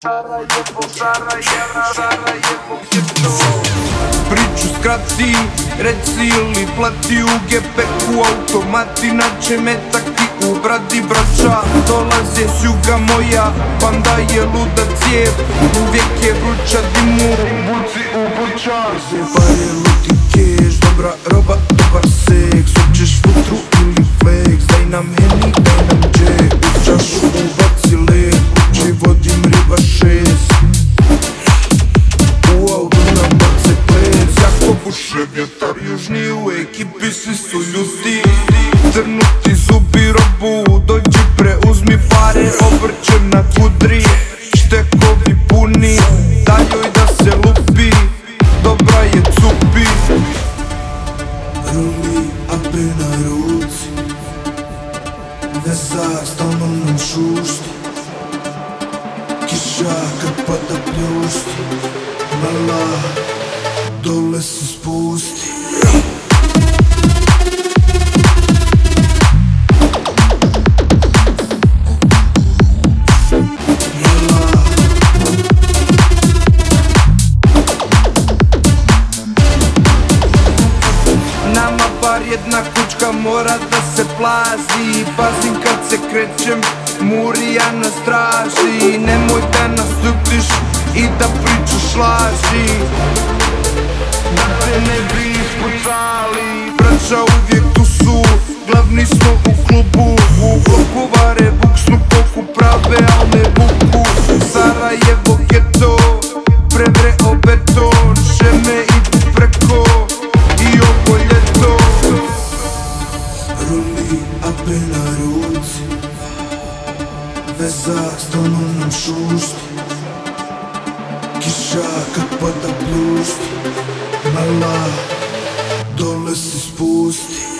Priču skrati, reci ili plati u gepeku automati, naće metak ti u bradi braća. Dolaze s juga moja, banda je luda cijev, uvijek je vruća dimu, buci u buća. Pare luti keš, dobra roba, dobar seks, hoćeš futru ili flex, daj nam heni, daj nam džek, u čašu ubaci led, kući vodim riba 6. U auto nam bace ples, jako buše vjetar južni, u ekipi svi su ljuti. Trnuti zubi robu, dođi preuzmi pare, obrćem na kudri, štekovi puni, daj joj da se lupi, dobra je cupi. Ruli ape na ruci, veza stalno nam šušti, kiša kad pada pljušti, mala dole se spusti. Nama bar jedna kućka mora da se plazi, pazim kad se krećem, Murija nas traži. Nemoj da nas ljutiš i da pričaš laži, da te ne bi ispucali. Braća uvijek tu su, glavni smo u klubu, u bloku vare buksnu koku, prave al ne buku. Sarajevo geto, prevreo beton, šeme idu preko i oko ljeto. Ruli ape na ruci, veza stalno nam šušti, kiša kad pada pljušti, mala dole se spusti.